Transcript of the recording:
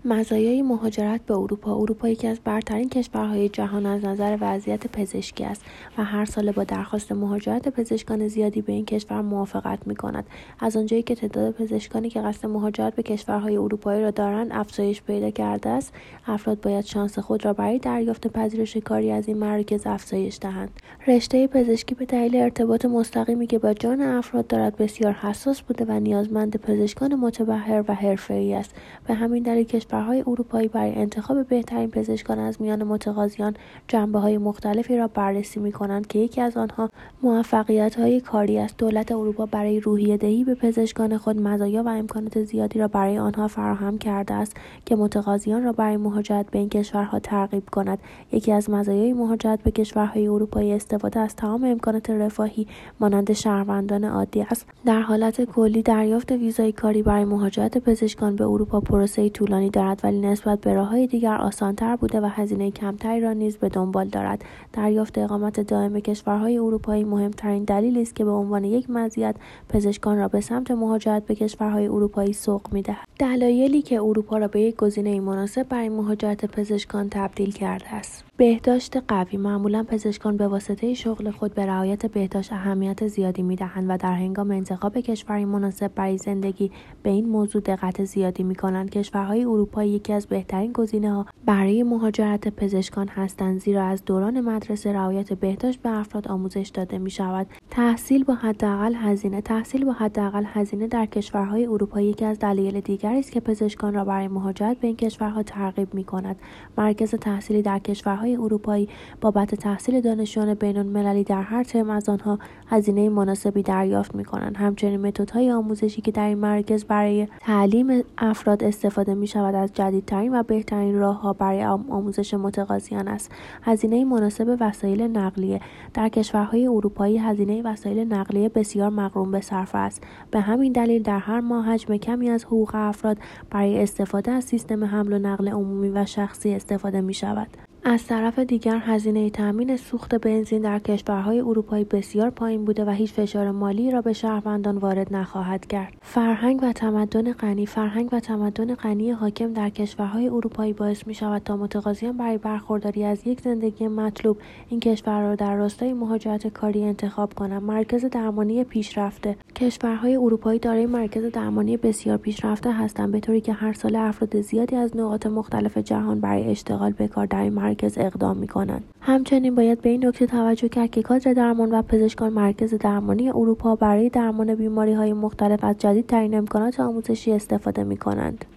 مزایای مهاجرت به اروپا یکی از برترین کشورهای جهان از نظر وضعیت پزشکی است و هر ساله با درخواست مهاجرت پزشکان زیادی به این کشور موافقت می‌کند. از آنجایی که تعداد پزشکانی که قصد مهاجرت به کشورهای اروپایی را دارند افزایش پیدا کرده است، افراد باید شانس خود را برای دریافت پذیرش کاری از این مراکز افزایش دهند. رشته پزشکی به دلیل ارتباط مستقیمی که با جان افراد دارد بسیار حساس بوده و نیازمند پزشکان متبحر و حرفه‌ای است. به همین دلیل کشورهای اروپایی برای انتخاب بهترین پزشکان از میان متقاضیان جنبه‌های مختلفی را بررسی می‌کنند که یکی از آنها موفقیت‌های کاری است. دولت اروپا برای روحیه‌دهی به پزشکان خود مزایا و امکانات زیادی را برای آنها فراهم کرده است که متقاضیان را برای مهاجرت به این کشورها ترغیب کند. یکی از مزایای مهاجرت به کشورهای اروپایی استفاده از تمام امکانات رفاهی مانند شهروندان عادی است. در حالت کلی دریافت ویزای کاری برای مهاجرت پزشکان به اروپا پروسه‌ای طولانی دارد، ولی نسبت به راه‌های دیگر آسان‌تر بوده و هزینه کمتری را نیز به دنبال دارد. دریافت اقامت دائم به کشورهای اروپایی مهمترین دلیلی است که به عنوان یک مزیت پزشکان را به سمت مهاجرت به کشورهای اروپایی سوق می‌دهد. دلایلی که اروپا را به یک گزینه مناسب برای مهاجرت پزشکان تبدیل کرده است. بهداشت قوی. معمولا پزشکان به واسطه شغل خود به رعایت بهداشت اهمیت زیادی می‌دهند و در هنگام انتخاب کشوری مناسب برای زندگی به این موضوع دقت زیادی می‌کنند. کشورهای اروپایی یکی از بهترین گزینه‌ها برای مهاجرت پزشکان هستند، زیرا از دوران مدرسه رعایت بهداشت به افراد آموزش داده می‌شود. تحصیل با حداقل هزینه در کشورهای اروپایی یکی از دلایل دیگری است که پزشکان را برای مهاجرت به این کشورها ترغیب می‌کند. مرکز تحصیلی در کشورهای اروپایی بابت تحصیل دانشجویان بین‌المللی در هر ترم از آنها هزینه مناسبی دریافت می‌کنند. همچنین متدهای آموزشی که در این مراکز برای تعلیم افراد استفاده می‌شود از جدیدترین و بهترین راه‌ها برای آموزش متقاضیان است. هزینه مناسب وسایل نقلیه. در کشورهای اروپایی هزینه وسایل نقلیه بسیار مغروم به صرفه است. به همین دلیل در هر ماه حجم کمی از حقوق افراد برای استفاده از سیستم حمل و نقل عمومی و شخصی استفاده می‌شود. از طرف دیگر هزینه تامین سوخت بنزین در کشورهای اروپایی بسیار پایین بوده و هیچ فشار مالی را به شهروندان وارد نخواهد کرد. فرهنگ و تمدن غنی حاکم در کشورهای اروپایی باعث می‌شود تا متقاضیان برای برخورداری از یک زندگی مطلوب این کشور را در راستای مهاجرت کاری انتخاب کنند. مرکز درمانی پیشرفته. کشورهای اروپایی دارای مرکز درمانی بسیار پیشرفته هستند، به طوری که هر سال افراد زیادی از نقاط مختلف جهان برای اشتغال به کار در این مرکز اقدام می‌کنند. همچنین باید به این نکته توجه کرد که کادر درمان و پزشکان مرکز درمانی اروپا برای درمان بیماری‌های مختلف از جدیدترین امکانات آموزشی استفاده می‌کنند.